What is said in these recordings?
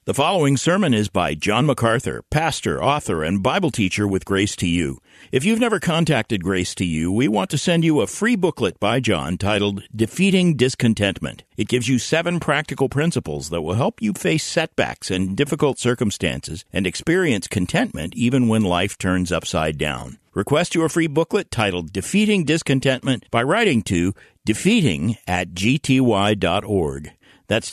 The following sermon is by John MacArthur, pastor, author, and Bible teacher with Grace to You. If you've never contacted Grace to You, we want to send you a free booklet by John titled Defeating Discontentment. It gives you 7 practical principles that will help you face setbacks and difficult circumstances and experience contentment even when life turns upside down. Request your free booklet titled Defeating Discontentment by writing to defeating@gty.org. That's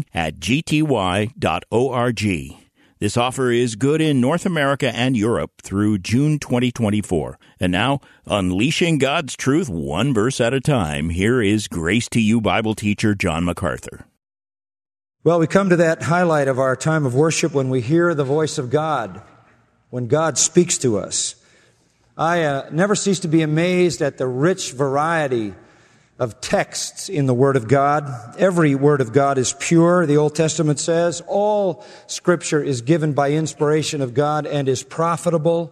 defeating@gty.org. This offer is good in North America and Europe through June 2024. And now, unleashing God's truth one verse at a time, here is Grace to You Bible teacher John MacArthur. Well, we come to that highlight of our time of worship when we hear the voice of God, when God speaks to us. I never cease to be amazed at the rich variety of texts in the Word of God. Every Word of God is pure, the Old Testament says. All Scripture is given by inspiration of God and is profitable.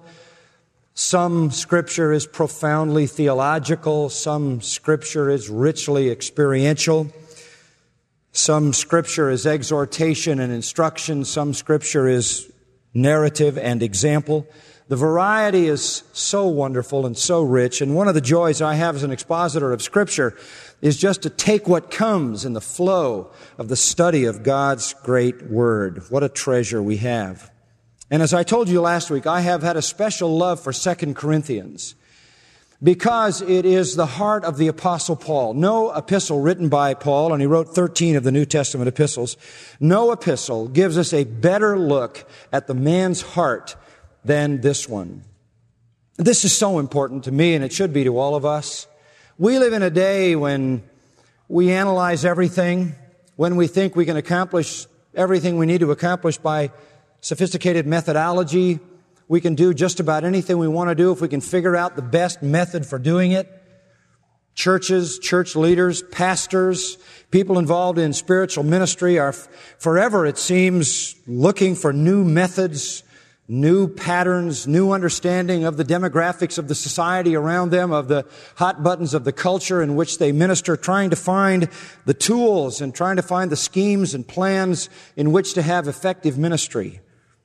Some Scripture is profoundly theological. Some Scripture is richly experiential. Some Scripture is exhortation and instruction. Some Scripture is narrative and example. The variety is so wonderful and so rich, and one of the joys I have as an expositor of Scripture is just to take what comes in the flow of the study of God's great Word. What a treasure we have. And as I told you last week, I have had a special love for 2 Corinthians because it is the heart of the Apostle Paul. No epistle written by Paul, and he wrote 13 of the New Testament epistles, no epistle gives us a better look at the man's heart than this one. This is so important to me, and it should be to all of us. We live in a day when we analyze everything, when we think we can accomplish everything we need to accomplish by sophisticated methodology. We can do just about anything we want to do if we can figure out the best method for doing it. Churches, church leaders, pastors, people involved in spiritual ministry are forever, it seems, looking for new methods, new patterns, new understanding of the demographics of the society around them, of the hot buttons of the culture in which they minister, trying to find the tools and trying to find the schemes and plans in which to have effective ministry.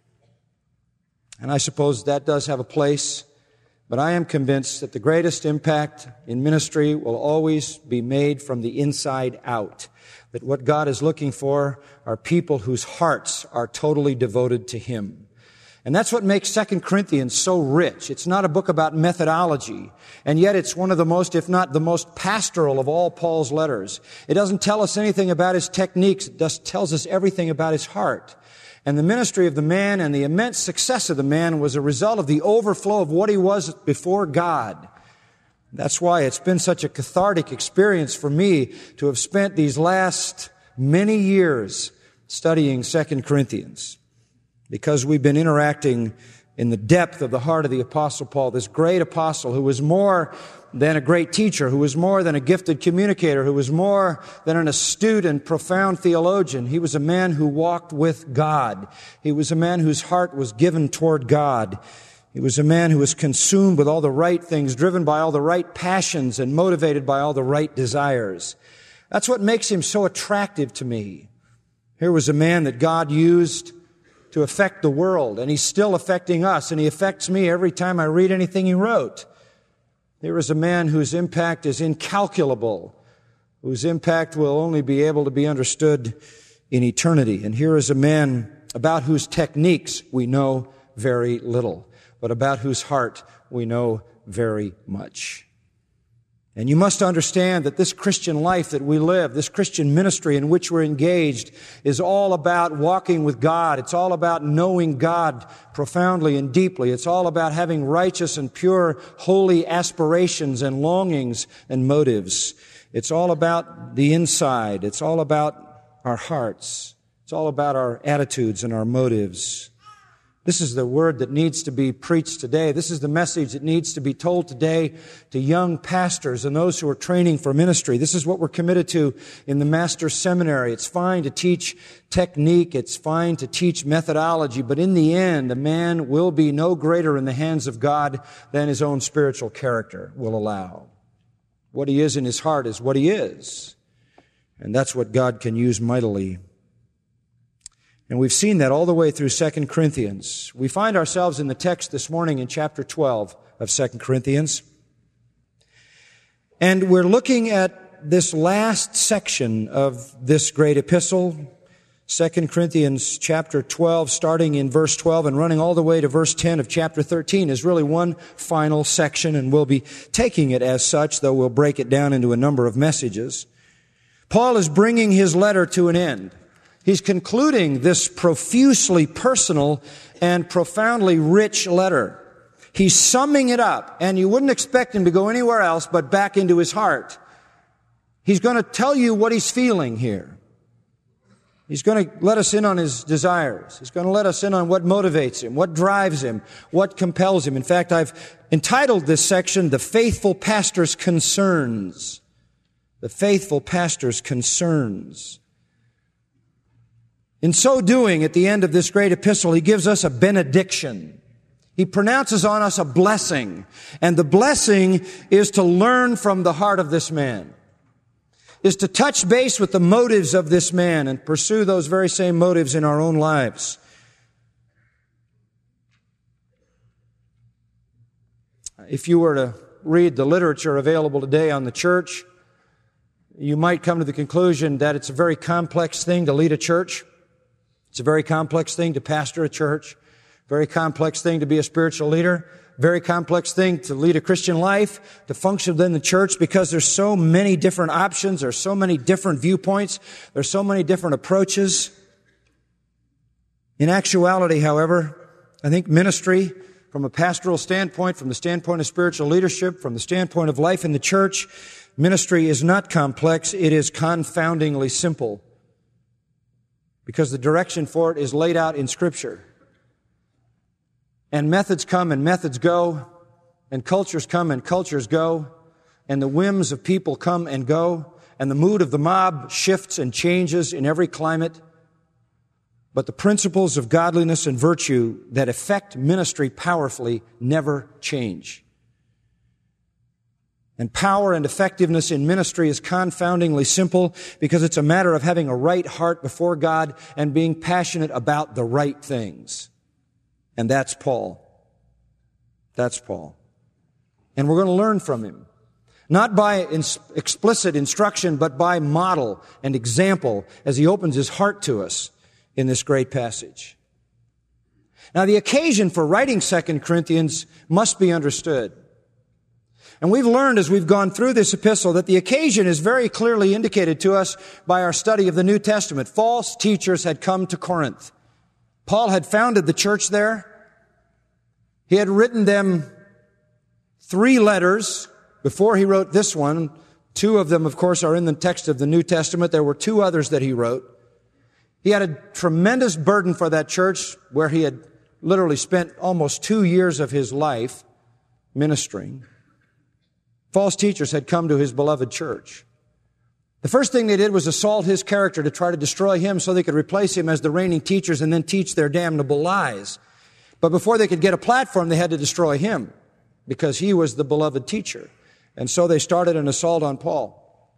And I suppose that does have a place, but I am convinced that the greatest impact in ministry will always be made from the inside out. That what God is looking for are people whose hearts are totally devoted to Him. And that's what makes 2 Corinthians so rich. It's not a book about methodology, and yet it's one of the most, if not the most pastoral of all Paul's letters. It doesn't tell us anything about his techniques. It just tells us everything about his heart. And the ministry of the man and the immense success of the man was a result of the overflow of what he was before God. That's why it's been such a cathartic experience for me to have spent these last many years studying 2 Corinthians. Because we've been interacting in the depth of the heart of the Apostle Paul, this great apostle who was more than a great teacher, who was more than a gifted communicator, who was more than an astute and profound theologian. He was a man who walked with God. He was a man whose heart was given toward God. He was a man who was consumed with all the right things, driven by all the right passions, and motivated by all the right desires. That's what makes him so attractive to me. Here was a man that God used to affect the world, and he's still affecting us, and he affects me every time I read anything he wrote. There is a man whose impact is incalculable, whose impact will only be able to be understood in eternity. And here is a man about whose techniques we know very little, but about whose heart we know very much. And you must understand that this Christian life that we live, this Christian ministry in which we're engaged, is all about walking with God. It's all about knowing God profoundly and deeply. It's all about having righteous and pure, holy aspirations and longings and motives. It's all about the inside. It's all about our hearts. It's all about our attitudes and our motives. This is the word that needs to be preached today. This is the message that needs to be told today to young pastors and those who are training for ministry. This is what we're committed to in the Master's Seminary. It's fine to teach technique. It's fine to teach methodology. But in the end, a man will be no greater in the hands of God than his own spiritual character will allow. What he is in his heart is what he is. And that's what God can use mightily. And we've seen that all the way through 2 Corinthians. We find ourselves in the text this morning in chapter 12 of 2 Corinthians. And we're looking at this last section of this great epistle, 2 Corinthians chapter 12, starting in verse 12 and running all the way to verse 10 of chapter 13 is really one final section, and we'll be taking it as such, though we'll break it down into a number of messages. Paul is bringing his letter to an end. He's concluding this profusely personal and profoundly rich letter. He's summing it up, and you wouldn't expect him to go anywhere else but back into his heart. He's going to tell you what he's feeling here. He's going to let us in on his desires. He's going to let us in on what motivates him, what drives him, what compels him. In fact, I've entitled this section, The Faithful Pastor's Concerns. The Faithful Pastor's Concerns. In so doing, at the end of this great epistle, he gives us a benediction. He pronounces on us a blessing. And the blessing is to learn from the heart of this man, is to touch base with the motives of this man and pursue those very same motives in our own lives. If you were to read the literature available today on the church, you might come to the conclusion that it's a very complex thing to lead a church. It's a very complex thing to pastor a church, very complex thing to be a spiritual leader, very complex thing to lead a Christian life, to function within the church, because there's so many different options, there's so many different viewpoints, there's so many different approaches. In actuality, however, I think ministry, from a pastoral standpoint, from the standpoint of spiritual leadership, from the standpoint of life in the church, ministry is not complex, it is confoundingly simple. Because the direction for it is laid out in Scripture. And methods come and methods go, and cultures come and cultures go, and the whims of people come and go, and the mood of the mob shifts and changes in every climate. But the principles of godliness and virtue that affect ministry powerfully never change. And power and effectiveness in ministry is confoundingly simple because it's a matter of having a right heart before God and being passionate about the right things. And that's Paul. That's Paul. And we're going to learn from him. Not by explicit instruction, but by model and example as he opens his heart to us in this great passage. Now, the occasion for writing 2 Corinthians must be understood. And we've learned as we've gone through this epistle that the occasion is very clearly indicated to us by our study of the New Testament. False teachers had come to Corinth. Paul had founded the church there. He had written them 3 letters before he wrote this one. 2 of them, of course, are in the text of the New Testament. There were 2 others that he wrote. He had a tremendous burden for that church where he had literally spent almost 2 years of his life ministering. False teachers had come to his beloved church. The first thing they did was assault his character to try to destroy him so they could replace him as the reigning teachers and then teach their damnable lies. But before they could get a platform, they had to destroy him because he was the beloved teacher. And so they started an assault on Paul.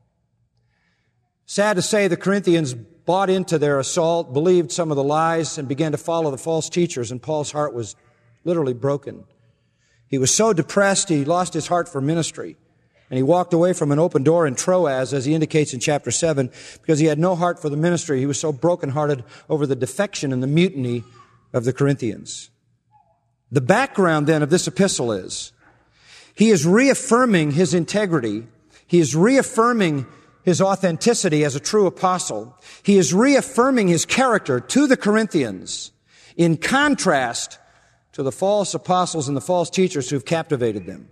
Sad to say, the Corinthians bought into their assault, believed some of the lies, and began to follow the false teachers, and Paul's heart was literally broken. He was so depressed, he lost his heart for ministry. And he walked away from an open door in Troas, as he indicates in chapter 7, because he had no heart for the ministry. He was so brokenhearted over the defection and the mutiny of the Corinthians. The background then of this epistle is, he is reaffirming his integrity. He is reaffirming his authenticity as a true apostle. He is reaffirming his character to the Corinthians in contrast to the false apostles and the false teachers who've captivated them.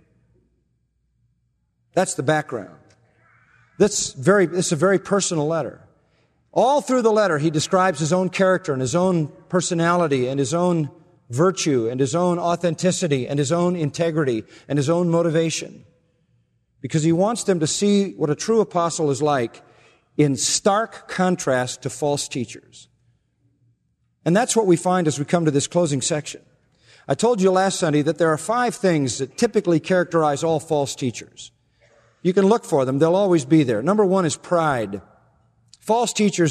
That's the background. This is a very personal letter. All through the letter, he describes his own character and his own personality and his own virtue and his own authenticity and his own integrity and his own motivation. Because he wants them to see what a true apostle is like in stark contrast to false teachers. And that's what we find as we come to this closing section. I told you last Sunday that there are 5 things that typically characterize all false teachers. You can look for them. They'll always be there. Number 1 is pride. False teachers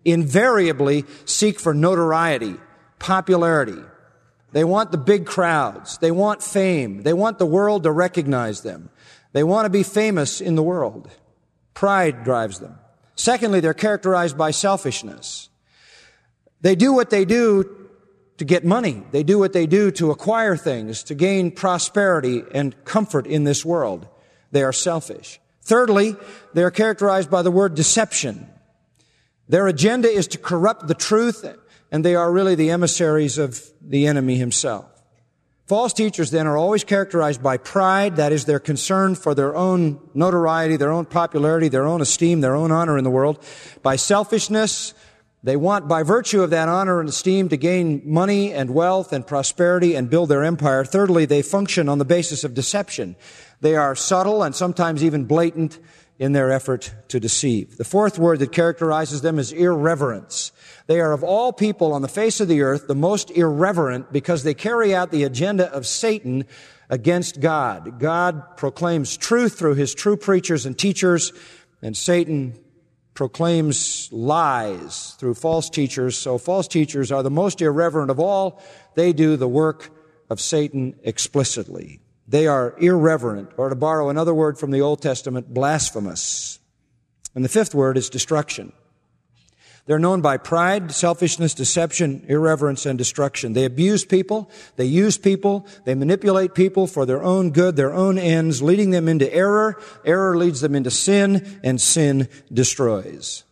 invariably seek for notoriety, popularity. They want the big crowds. They want fame. They want the world to recognize them. They want to be famous in the world. Pride drives them. Secondly, they're characterized by selfishness. They do what they do to get money. They do what they do to acquire things, to gain prosperity and comfort in this world. They are selfish. Thirdly, they are characterized by the word deception. Their agenda is to corrupt the truth, and they are really the emissaries of the enemy himself. False teachers then are always characterized by pride, that is their concern for their own notoriety, their own popularity, their own esteem, their own honor in the world. By selfishness, they want by virtue of that honor and esteem to gain money and wealth and prosperity and build their empire. Thirdly, they function on the basis of deception. They are subtle and sometimes even blatant in their effort to deceive. The fourth word that characterizes them is irreverence. They are of all people on the face of the earth the most irreverent because they carry out the agenda of Satan against God. God proclaims truth through his true preachers and teachers, and Satan proclaims lies through false teachers. So false teachers are the most irreverent of all. They do the work of Satan explicitly. They are irreverent, or to borrow another word from the Old Testament, blasphemous. And the fifth word is destruction. They're known by pride, selfishness, deception, irreverence, and destruction. They abuse people, they use people, they manipulate people for their own good, their own ends, leading them into error. Error leads them into sin, and sin destroys.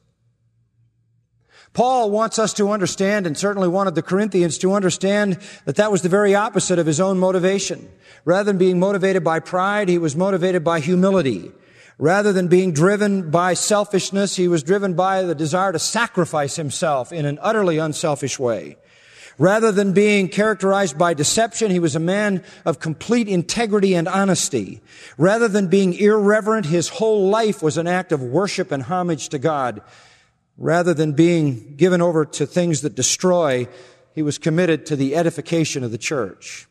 Paul wants us to understand, and certainly wanted the Corinthians to understand, that that was the very opposite of his own motivation. Rather than being motivated by pride, he was motivated by humility. Rather than being driven by selfishness, he was driven by the desire to sacrifice himself in an utterly unselfish way. Rather than being characterized by deception, he was a man of complete integrity and honesty. Rather than being irreverent, his whole life was an act of worship and homage to God. Rather than being given over to things that destroy, he was committed to the edification of the church.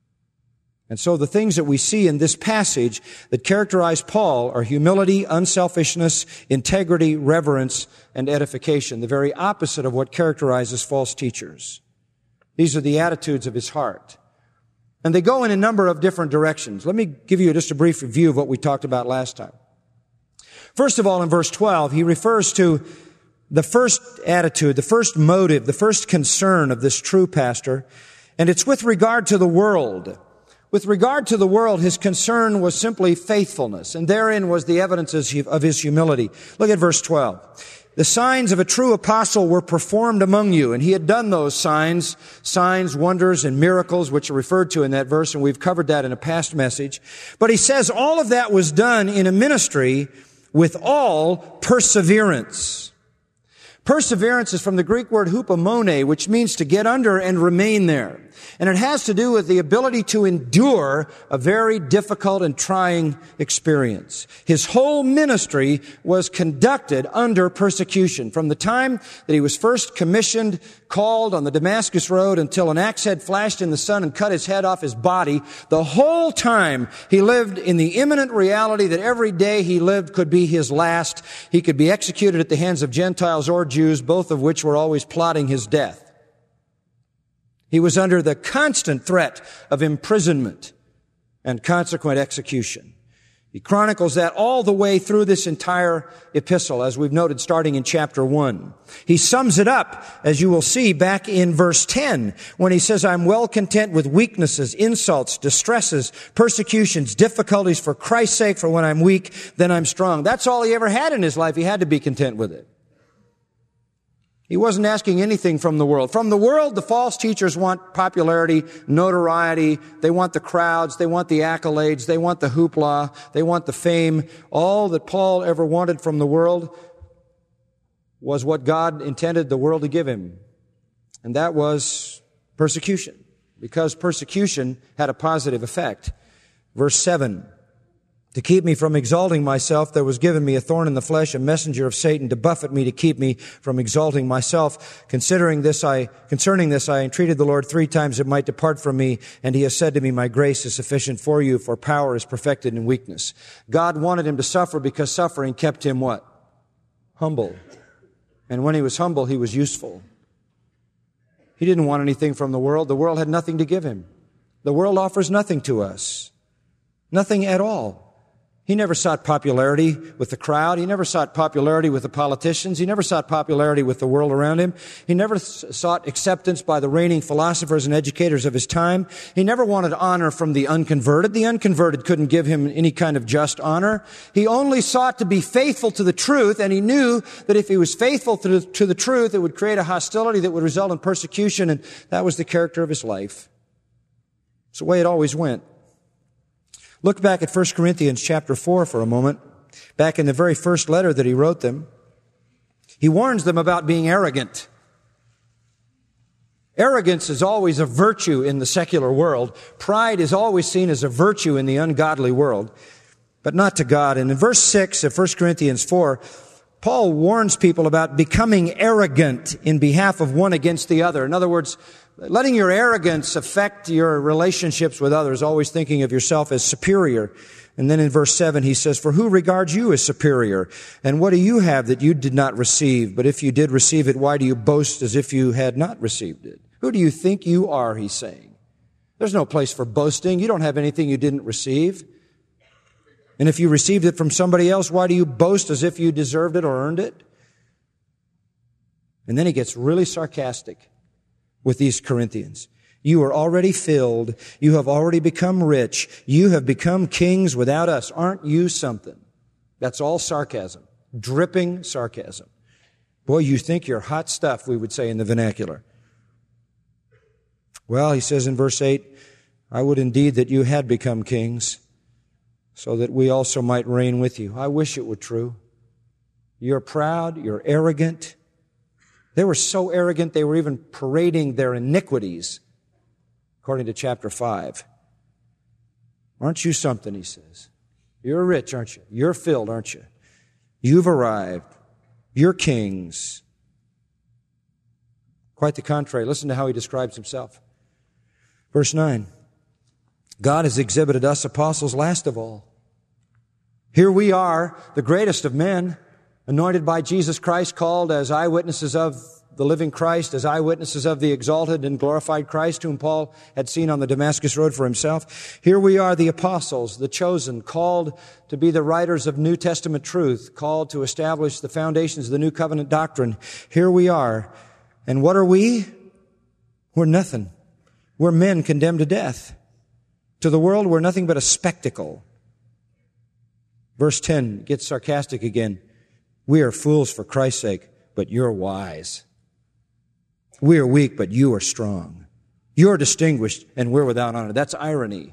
And so the things that we see in this passage that characterize Paul are humility, unselfishness, integrity, reverence, and edification, the very opposite of what characterizes false teachers. These are the attitudes of his heart. And they go in a number of different directions. Let me give you just a brief review of what we talked about last time. First of all, in verse 12, he refers to the first attitude, the first motive, the first concern of this true pastor, and it's with regard to the world. With regard to the world, his concern was simply faithfulness, and therein was the evidence of his humility. Look at verse 12. The signs of a true apostle were performed among you, and he had done those signs, wonders, and miracles, which are referred to in that verse, and we've covered that in a past message. But he says all of that was done in a ministry with all perseverance. Perseverance is from the Greek word hupomone, which means to get under and remain there. And it has to do with the ability to endure a very difficult and trying experience. His whole ministry was conducted under persecution. From the time that he was first commissioned, called on the Damascus Road until an axe head flashed in the sun and cut his head off his body, the whole time he lived in the imminent reality that every day he lived could be his last. He could be executed at the hands of Gentiles or Jews, both of which were always plotting his death. He was under the constant threat of imprisonment and consequent execution. He chronicles that all the way through this entire epistle, as we've noted, starting in chapter 1. He sums it up, as you will see, back in verse 10, when he says, I'm well content with weaknesses, insults, distresses, persecutions, difficulties for Christ's sake, for when I'm weak, then I'm strong. That's all he ever had in his life. He had to be content with it. He wasn't asking anything from the world. From the world, the false teachers want popularity, notoriety. They want the crowds. They want the accolades. They want the hoopla. They want the fame. All that Paul ever wanted from the world was what God intended the world to give him. And that was persecution, because persecution had a positive effect. Verse 7. To keep me from exalting myself, there was given me a thorn in the flesh, a messenger of Satan, to buffet me, to keep me from exalting myself. Concerning this, I entreated the Lord 3 times it might depart from me, and he has said to me, my grace is sufficient for you, for power is perfected in weakness. God wanted him to suffer because suffering kept him what? Humble. And when he was humble, he was useful. He didn't want anything from the world. The world had nothing to give him. The world offers nothing to us. Nothing at all. He never sought popularity with the crowd. He never sought popularity with the politicians. He never sought popularity with the world around him. He never sought acceptance by the reigning philosophers and educators of his time. He never wanted honor from the unconverted. The unconverted couldn't give him any kind of just honor. He only sought to be faithful to the truth, and he knew that if he was faithful to the truth, it would create a hostility that would result in persecution, and that was the character of his life. It's the way it always went. Look back at 1 Corinthians chapter 4 for a moment. Back in the very first letter that he wrote them, he warns them about being arrogant. Arrogance is always a virtue in the secular world. Pride is always seen as a virtue in the ungodly world, but not to God. And in verse 6 of 1 Corinthians 4, Paul warns people about becoming arrogant in behalf of one against the other. In other words, letting your arrogance affect your relationships with others, always thinking of yourself as superior. And then in verse 7 he says, "For who regards you as superior? And what do you have that you did not receive? But if you did receive it, why do you boast as if you had not received it?" Who do you think you are, he's saying. There's no place for boasting. You don't have anything you didn't receive. And if you received it from somebody else, why do you boast as if you deserved it or earned it? And then he gets really sarcastic with these Corinthians. You are already filled. You have already become rich. You have become kings without us. Aren't you something? That's all sarcasm. Dripping sarcasm. Boy, you think you're hot stuff, we would say in the vernacular. Well, he says in verse 8, "I would indeed that you had become kings, so that we also might reign with you." I wish it were true. You're proud. You're arrogant. They were so arrogant they were even parading their iniquities, according to chapter 5. Aren't you something, he says. You're rich, aren't you? You're filled, aren't you? You've arrived. You're kings. Quite the contrary. Listen to how he describes himself. Verse 9. "God has exhibited us apostles last of all. Here we are, the greatest of men, anointed by Jesus Christ, called as eyewitnesses of the living Christ, as eyewitnesses of the exalted and glorified Christ, whom Paul had seen on the Damascus Road for himself. Here we are, the apostles, the chosen, called to be the writers of New Testament truth, called to establish the foundations of the New Covenant doctrine. Here we are. And what are we? We're nothing. We're men condemned to death. To the world, we're nothing but a spectacle." Verse 10 gets sarcastic again. "We are fools for Christ's sake, but you're wise. We are weak, but you are strong. You're distinguished, and we're without honor." That's irony.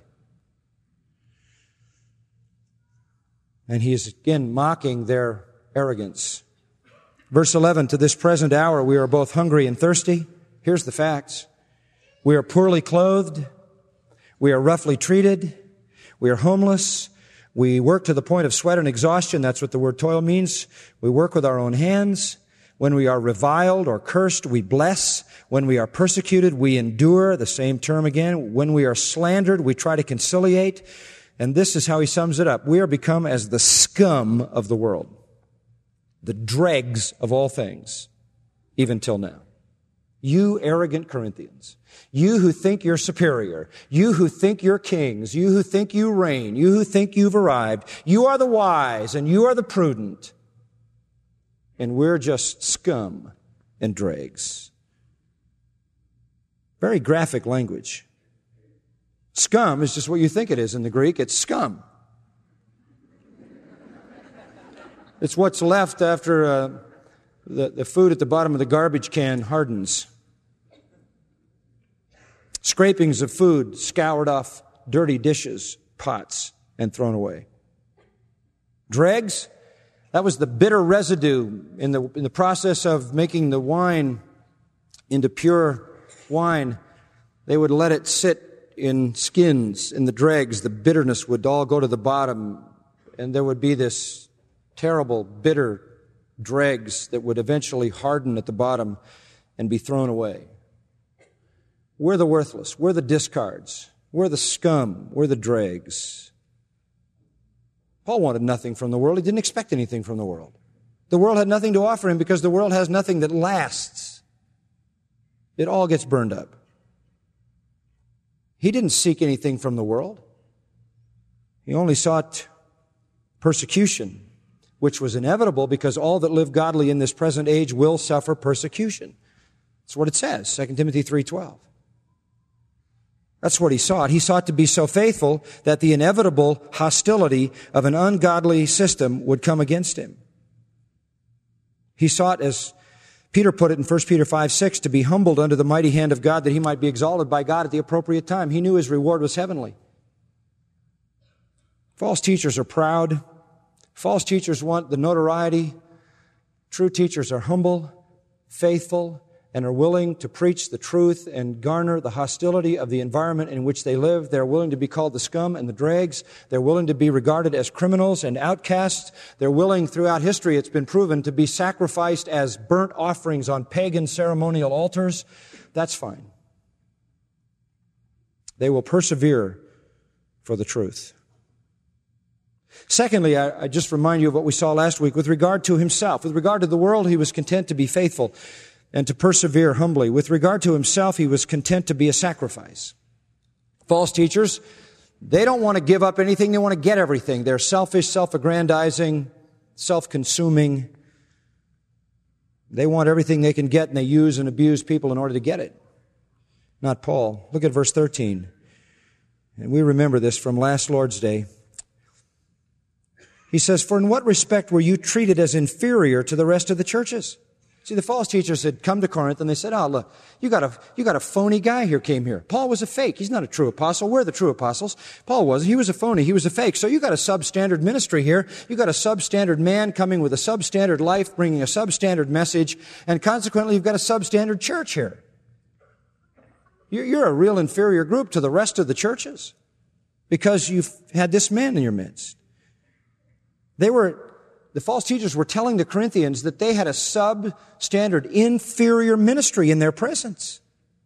And he is again mocking their arrogance. Verse 11, "To this present hour we are both hungry and thirsty." Here's the facts. We are poorly clothed. We are roughly treated. We are homeless. We work to the point of sweat and exhaustion. That's what the word toil means. We work with our own hands. When we are reviled or cursed, we bless. When we are persecuted, we endure. The same term again. When we are slandered, we try to conciliate. And this is how he sums it up. We are become as the scum of the world, the dregs of all things, even till now. You arrogant Corinthians, you who think you're superior, you who think you're kings, you who think you reign, you who think you've arrived, you are the wise and you are the prudent, and we're just scum and dregs. Very graphic language. Scum is just what you think it is in the Greek. It's scum. It's what's left after the food at the bottom of the garbage can hardens. Scrapings of food scoured off dirty dishes, pots, and thrown away. Dregs, that was the bitter residue in the process of making the wine into pure wine. They would let it sit in skins, in the dregs. The bitterness would all go to the bottom, and there would be this terrible, bitter dregs that would eventually harden at the bottom and be thrown away. We're the worthless. We're the discards. We're the scum. We're the dregs. Paul wanted nothing from the world. He didn't expect anything from the world. The world had nothing to offer him because the world has nothing that lasts. It all gets burned up. He didn't seek anything from the world. He only sought persecution, which was inevitable because all that live godly in this present age will suffer persecution. That's what it says, 2 Timothy 3:12. That's what he sought. He sought to be so faithful that the inevitable hostility of an ungodly system would come against him. He sought, as Peter put it in 1 Peter 5:6, to be humbled under the mighty hand of God that he might be exalted by God at the appropriate time. He knew his reward was heavenly. False teachers are proud. False teachers want the notoriety. True teachers are humble, faithful, and are willing to preach the truth and garner the hostility of the environment in which they live. They're willing to be called the scum and the dregs. They're willing to be regarded as criminals and outcasts. They're willing, throughout history, it's been proven, to be sacrificed as burnt offerings on pagan ceremonial altars. That's fine. They will persevere for the truth. Secondly, I just remind you of what we saw last week with regard to himself. With regard to the world, he was content to be faithful and to persevere humbly. With regard to himself, he was content to be a sacrifice. False teachers, they don't want to give up anything. They want to get everything. They're selfish, self-aggrandizing, self-consuming. They want everything they can get, and they use and abuse people in order to get it. Not Paul. Look at verse 13. And we remember this from last Lord's Day. He says, "For in what respect were you treated as inferior to the rest of the churches?" See, the false teachers had come to Corinth and they said, "Oh, look, you got a phony guy came here. Paul was a fake. He's not a true apostle. We're the true apostles. Paul wasn't. He was a phony. He was a fake. So you got a substandard ministry here. You got a substandard man coming with a substandard life, bringing a substandard message, and consequently you've got a substandard church here. You're a real inferior group to the rest of the churches because you've had this man in your midst." The false teachers were telling the Corinthians that they had a substandard, inferior ministry in their presence.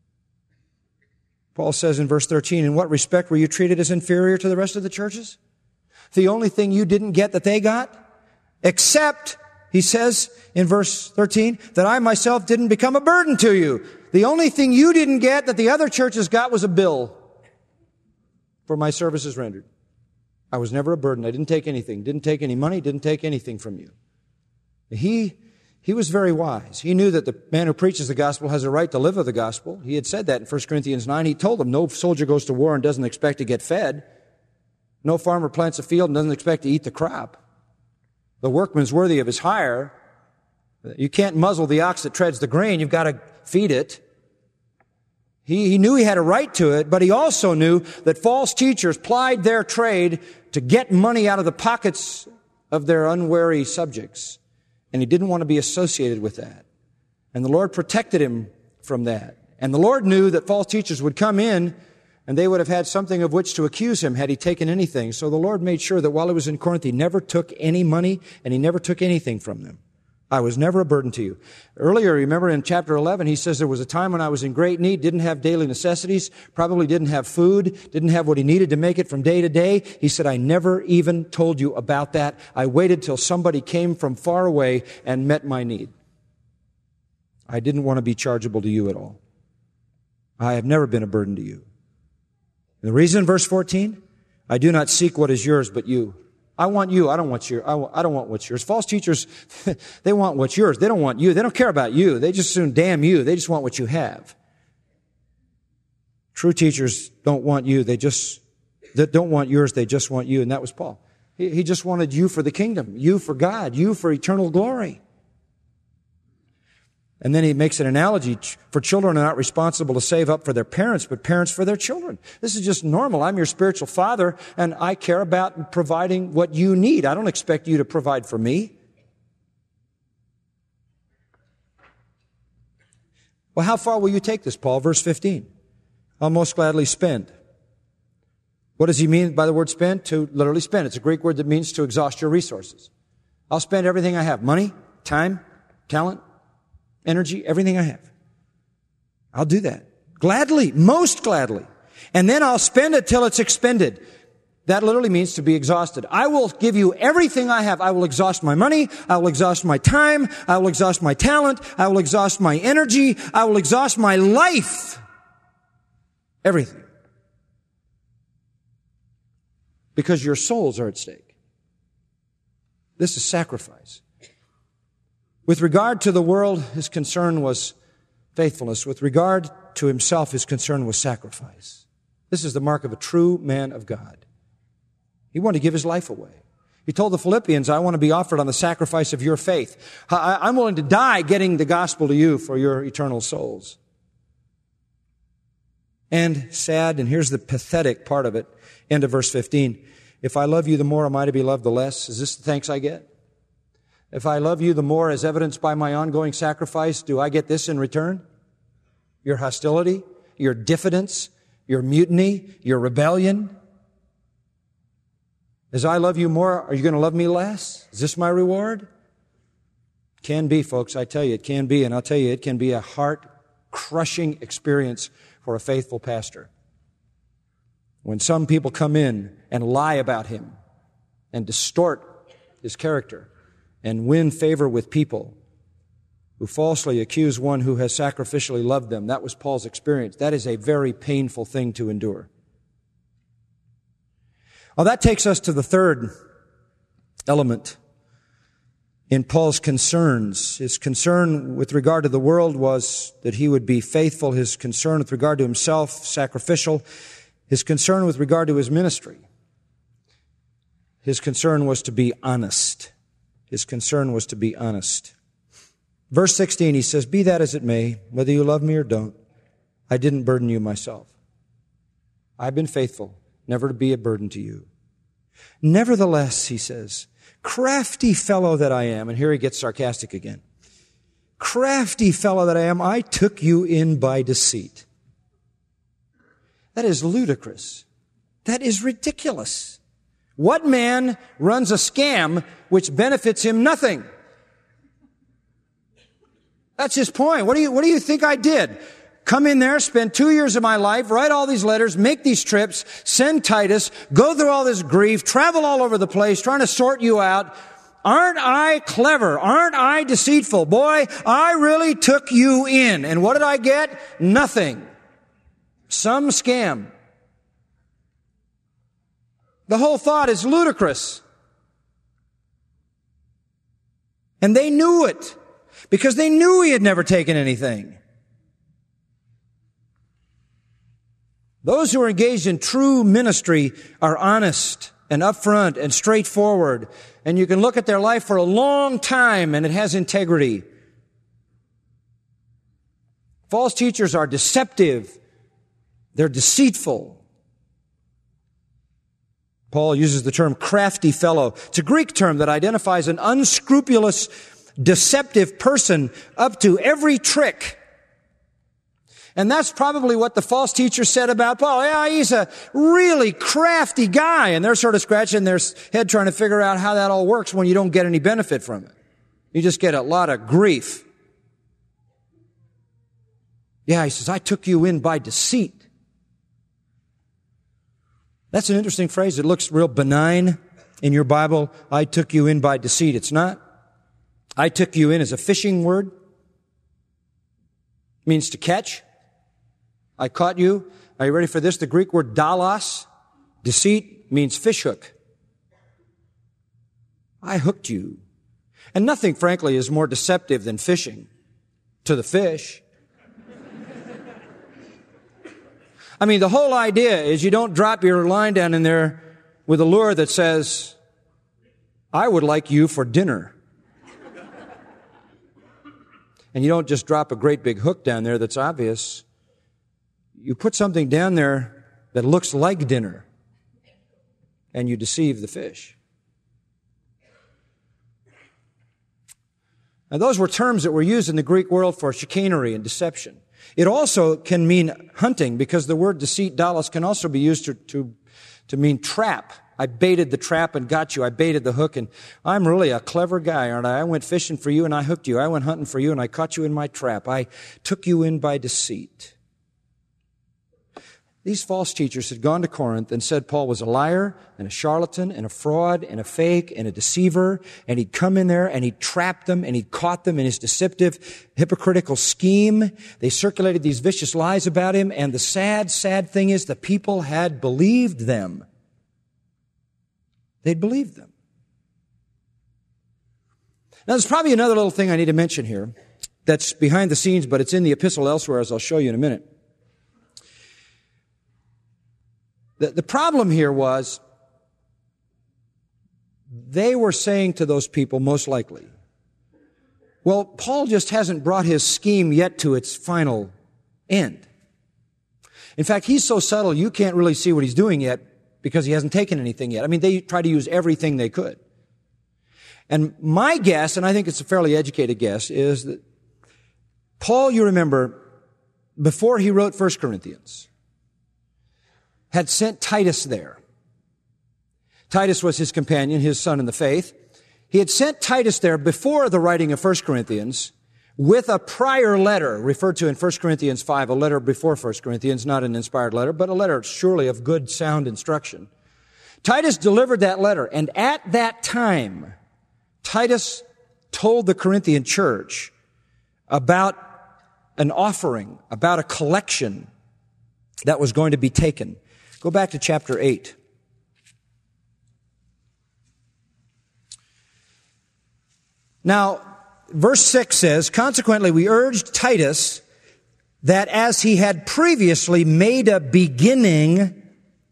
Paul says in verse 13, "In what respect were you treated as inferior to the rest of the churches?" The only thing you didn't get that they got, except, he says in verse 13, "that I myself didn't become a burden to you." The only thing you didn't get that the other churches got was a bill for my services rendered. I was never a burden. I didn't take anything. Didn't take any money. Didn't take anything from you. He was very wise. He knew that the man who preaches the gospel has a right to live of the gospel. He had said that in 1 Corinthians 9. He told them no soldier goes to war and doesn't expect to get fed. No farmer plants a field and doesn't expect to eat the crop. The workman's worthy of his hire. You can't muzzle the ox that treads the grain. You've got to feed it. He knew he had a right to it, but he also knew that false teachers plied their trade to get money out of the pockets of their unwary subjects. And he didn't want to be associated with that. And the Lord protected him from that. And the Lord knew that false teachers would come in and they would have had something of which to accuse him had he taken anything. So the Lord made sure that while he was in Corinth, he never took any money and he never took anything from them. I was never a burden to you. Earlier, remember in chapter 11, he says there was a time when I was in great need, didn't have daily necessities, probably didn't have food, didn't have what he needed to make it from day to day. He said, I never even told you about that. I waited till somebody came from far away and met my need. I didn't want to be chargeable to you at all. I have never been a burden to you. And the reason, verse 14, I do not seek what is yours, but you. I want you. I don't want what's yours. False teachers, they want what's yours. They don't want you. They don't care about you. They just soon damn you. They just want what you have. True teachers don't want you. They don't want yours. They just want you. And that was Paul. He just wanted you for the kingdom, you for God, you for eternal glory. And then he makes an analogy. For children are not responsible to save up for their parents, but parents for their children. This is just normal. I'm your spiritual father, and I care about providing what you need. I don't expect you to provide for me. Well, how far will you take this, Paul? Verse 15. I'll most gladly spend. What does he mean by the word spend? To literally spend. It's a Greek word that means to exhaust your resources. I'll spend everything I have. Money, time, talent, energy, everything I have. I'll do that. Gladly, most gladly. And then I'll spend it till it's expended. That literally means to be exhausted. I will give you everything I have. I will exhaust my money. I will exhaust my time. I will exhaust my talent. I will exhaust my energy. I will exhaust my life. Everything. Because your souls are at stake. This is sacrifice. With regard to the world, his concern was faithfulness. With regard to himself, his concern was sacrifice. This is the mark of a true man of God. He wanted to give his life away. He told the Philippians, I want to be offered on the sacrifice of your faith. I'm willing to die getting the gospel to you for your eternal souls. And sad, and here's the pathetic part of it, end of verse 15. If I love you the more, am I to be loved the less? Is this the thanks I get? If I love you the more, as evidenced by my ongoing sacrifice, do I get this in return? Your hostility, your diffidence, your mutiny, your rebellion? As I love you more, are you going to love me less? Is this my reward? Can be, folks. I tell you, it can be. And I'll tell you, it can be a heart-crushing experience for a faithful pastor. When some people come in and lie about him and distort his character and win favor with people who falsely accuse one who has sacrificially loved them. That was Paul's experience. That is a very painful thing to endure. Well, that takes us to the third element in Paul's concerns. His concern with regard to the world was that he would be faithful. His concern with regard to himself, sacrificial. His concern with regard to his ministry. His concern was to be honest. His concern was to be honest. Verse 16, he says, be that as it may, whether you love me or don't, I didn't burden you myself. I've been faithful, never to be a burden to you. Nevertheless, he says, crafty fellow that I am, and here he gets sarcastic again. Crafty fellow that I am, I took you in by deceit. That is ludicrous. That is ridiculous. What man runs a scam which benefits him nothing? That's his point. What do you think I did? Come in there, spend 2 years of my life, write all these letters, make these trips, send Titus, go through all this grief, travel all over the place, trying to sort you out. Aren't I clever? Aren't I deceitful? Boy, I really took you in. And what did I get? Nothing. Some scam. The whole thought is ludicrous. And they knew it, because they knew he had never taken anything. Those who are engaged in true ministry are honest and upfront and straightforward. And you can look at their life for a long time and it has integrity. False teachers are deceptive. They're deceitful. Paul uses the term crafty fellow. It's a Greek term that identifies an unscrupulous, deceptive person up to every trick. And that's probably what the false teacher said about Paul. Yeah, he's a really crafty guy. And they're sort of scratching their head trying to figure out how that all works when you don't get any benefit from it. You just get a lot of grief. Yeah, he says, I took you in by deceit. That's an interesting phrase. It looks real benign in your Bible. I took you in by deceit. It's not. I took you in as a fishing word. It means to catch. I caught you. Are you ready for this? The Greek word dalos, deceit, means fish hook. I hooked you. And nothing, frankly, is more deceptive than fishing to the fish. I mean, the whole idea is you don't drop your line down in there with a lure that says, I would like you for dinner. And you don't just drop a great big hook down there that's obvious. You put something down there that looks like dinner, and you deceive the fish. Now, those were terms that were used in the Greek world for chicanery and deception. It also can mean hunting, because the word deceit, dalos, can also be used to mean trap. I baited the trap and got you. I baited the hook, and I'm really a clever guy, aren't I? I went fishing for you and I hooked you. I went hunting for you and I caught you in my trap. I took you in by deceit. These false teachers had gone to Corinth and said Paul was a liar and a charlatan and a fraud and a fake and a deceiver, and he'd come in there and he'd trapped them and he'd caught them in his deceptive, hypocritical scheme. They circulated these vicious lies about him, and the sad thing is the people had believed them. They'd believed them. Now, there's probably another little thing I need to mention here that's behind the scenes, but it's in the epistle elsewhere, as I'll show you in a minute. The problem here was they were saying to those people, most likely, well, Paul just hasn't brought his scheme yet to its final end. In fact, he's so subtle you can't really see what he's doing yet because he hasn't taken anything yet. I mean, they tried to use everything they could. And my guess, and I think it's a fairly educated guess, is that Paul, you remember, before he wrote 1 Corinthians, had sent Titus there. Titus was his companion, his son in the faith. He had sent Titus there before the writing of 1 Corinthians with a prior letter, referred to in 1 Corinthians 5, a letter before 1 Corinthians, not an inspired letter, but a letter surely of good, sound instruction. Titus delivered that letter, and at that time, Titus told the Corinthian church about an offering, about a collection that was going to be taken. Go back to chapter 8. Now, verse 6 says, consequently, we urged Titus that as he had previously made a beginning,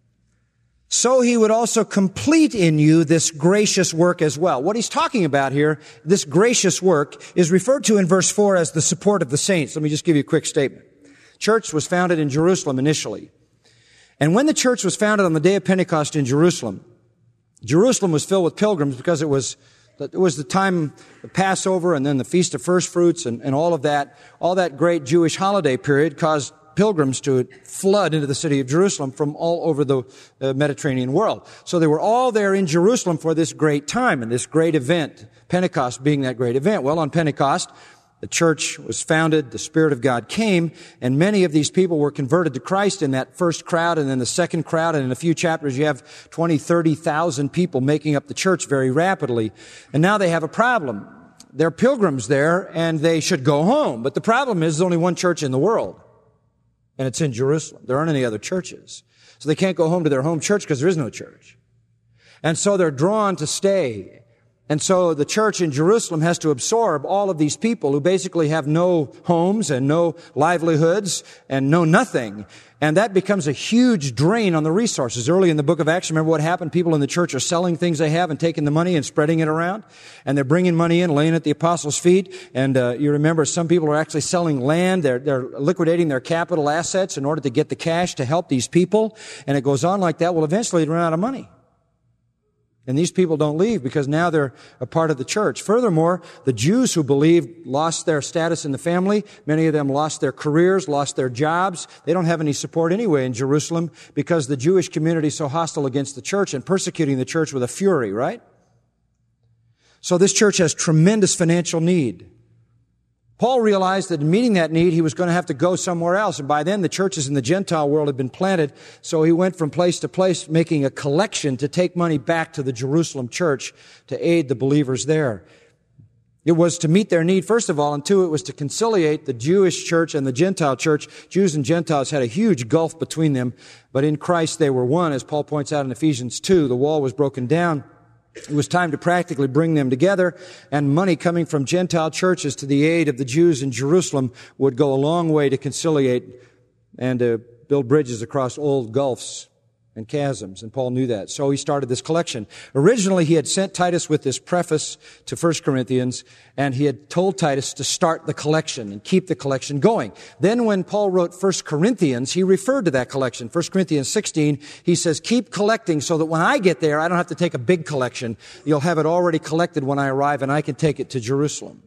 so he would also complete in you this gracious work as well. What he's talking about here, this gracious work, is referred to in verse 4 as the support of the saints. Let me just give you a quick statement. Church was founded in Jerusalem initially. And when the church was founded on the day of Pentecost in Jerusalem, Jerusalem was filled with pilgrims because it was the time of Passover and then the Feast of First Fruits and all of that. All that great Jewish holiday period caused pilgrims to flood into the city of Jerusalem from all over the Mediterranean world. So they were all there in Jerusalem for this great time and this great event, Pentecost being that great event. Well, on Pentecost, the church was founded, the Spirit of God came, and many of these people were converted to Christ in that first crowd and then the second crowd, and in a few chapters you have 20, 30,000 people making up the church very rapidly. And now they have a problem. They're pilgrims there, and they should go home. But the problem is there's only one church in the world, and it's in Jerusalem. There aren't any other churches. So they can't go home to their home church because there is no church. And so they're drawn to stay. And so the church in Jerusalem has to absorb all of these people who basically have no homes and no livelihoods and no nothing. And that becomes a huge drain on the resources. Early in the book of Acts, remember what happened? People in the church are selling things they have and taking the money and spreading it around. And they're bringing money in, laying it at the apostles' feet. And you remember some people are actually selling land. They're liquidating their capital assets in order to get the cash to help these people. And it goes on like that. Well, eventually they run out of money. And these people don't leave because now they're a part of the church. Furthermore, the Jews who believed lost their status in the family. Many of them lost their careers, lost their jobs. They don't have any support anyway in Jerusalem because the Jewish community is so hostile against the church and persecuting the church with a fury, right? So this church has tremendous financial need. Paul realized that in meeting that need, he was going to have to go somewhere else. And by then, the churches in the Gentile world had been planted. So he went from place to place, making a collection to take money back to the Jerusalem church to aid the believers there. It was to meet their need, first of all, and two, it was to conciliate the Jewish church and the Gentile church. Jews and Gentiles had a huge gulf between them, but in Christ they were one. As Paul points out in Ephesians 2, the wall was broken down. It was time to practically bring them together, and money coming from Gentile churches to the aid of the Jews in Jerusalem would go a long way to conciliate and to build bridges across old gulfs and chasms, and Paul knew that. So he started this collection. Originally, he had sent Titus with this preface to 1 Corinthians, and he had told Titus to start the collection and keep the collection going. Then when Paul wrote 1 Corinthians, he referred to that collection. 1 Corinthians 16, he says, keep collecting so that when I get there, I don't have to take a big collection. You'll have it already collected when I arrive, and I can take it to Jerusalem.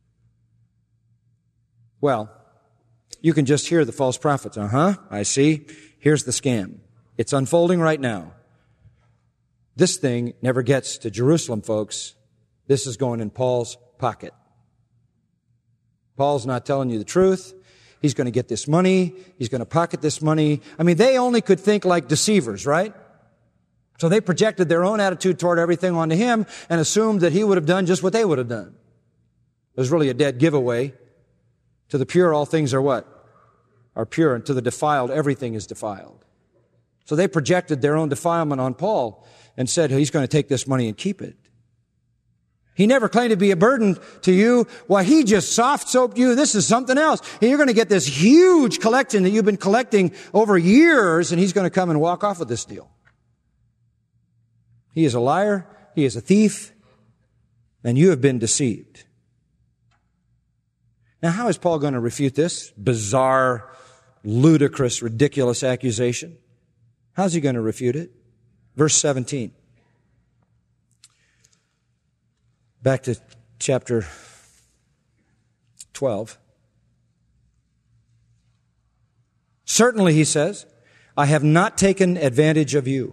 Well, you can just hear the false prophets. I see. Here's the scam. It's unfolding right now. This thing never gets to Jerusalem, folks. This is going in Paul's pocket. Paul's not telling you the truth. He's going to get this money. He's going to pocket this money. I mean, they only could think like deceivers, right? So they projected their own attitude toward everything onto him and assumed that he would have done just what they would have done. It was really a dead giveaway. To the pure, all things are what? Are pure. And to the defiled, everything is defiled. So they projected their own defilement on Paul and said, he's going to take this money and keep it. He never claimed to be a burden to you. Why, he just soft-soaped you. This is something else. And you're going to get this huge collection that you've been collecting over years, and he's going to come and walk off with this deal. He is a liar. He is a thief. And you have been deceived. Now, how is Paul going to refute this bizarre, ludicrous, ridiculous accusation? How's he going to refute it? Verse 17. Back to chapter 12. Certainly, he says, I have not taken advantage of you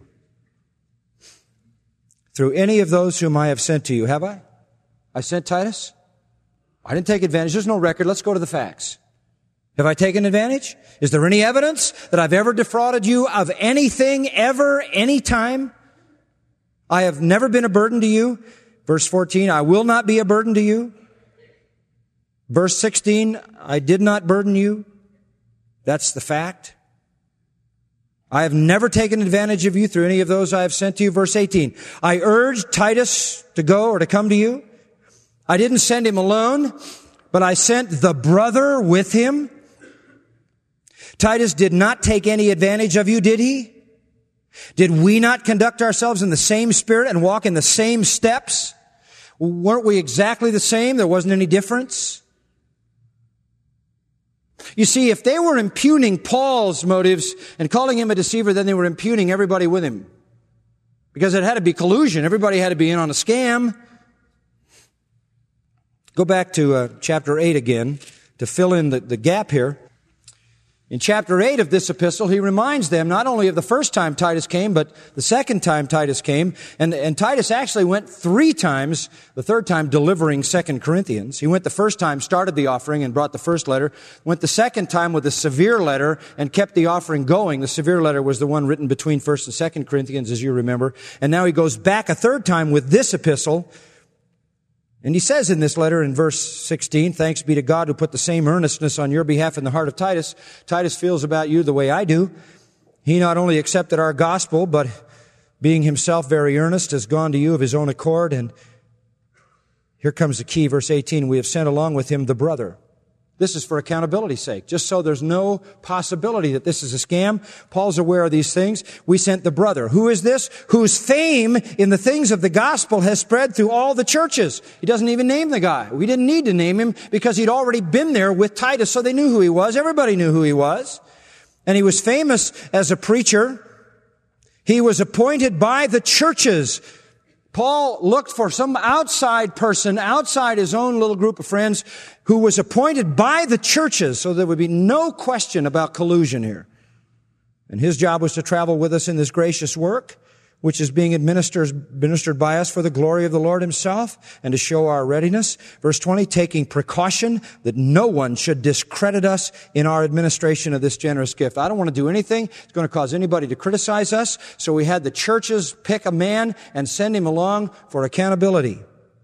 through any of those whom I have sent to you. Have I? I sent Titus? I didn't take advantage. There's no record. Let's go to the facts. Have I taken advantage? Is there any evidence that I've ever defrauded you of anything, ever, any time? I have never been a burden to you. Verse 14, I will not be a burden to you. Verse 16, I did not burden you. That's the fact. I have never taken advantage of you through any of those I have sent to you. Verse 18, I urged Titus to go or to come to you. I didn't send him alone, but I sent the brother with him. Titus did not take any advantage of you, did he? Did we not conduct ourselves in the same spirit and walk in the same steps? Weren't we exactly the same? There wasn't any difference. You see, if they were impugning Paul's motives and calling him a deceiver, then they were impugning everybody with him. Because it had to be collusion. Everybody had to be in on a scam. Go back to chapter 8 again to fill in the gap here. In chapter 8 of this epistle, he reminds them not only of the first time Titus came, but the second time Titus came. And Titus actually went 3 times, the third time delivering 2 Corinthians. He went the first time, started the offering and brought the first letter. Went the second time with a severe letter and kept the offering going. The severe letter was the one written between 1 and 2 Corinthians, as you remember. And now he goes back a third time with this epistle. And he says in this letter in verse 16, thanks be to God who put the same earnestness on your behalf in the heart of Titus. Titus feels about you the way I do. He not only accepted our gospel, but being himself very earnest, has gone to you of his own accord. And here comes the key, verse 18, we have sent along with him the brother. This is for accountability's sake, just so there's no possibility that this is a scam. Paul's aware of these things. We sent the brother. Who is this? Whose fame in the things of the gospel has spread through all the churches. He doesn't even name the guy. We didn't need to name him because he'd already been there with Titus, so they knew who he was. Everybody knew who he was. And he was famous as a preacher. He was appointed by the churches. Paul looked for some outside person, outside his own little group of friends, who was appointed by the churches, so there would be no question about collusion here. And his job was to travel with us in this gracious work, which is being administered by us for the glory of the Lord himself and to show our readiness. Verse 20, taking precaution that no one should discredit us in our administration of this generous gift. I don't want to do anything that's going to cause anybody to criticize us. So we had the churches pick a man and send him along for accountability.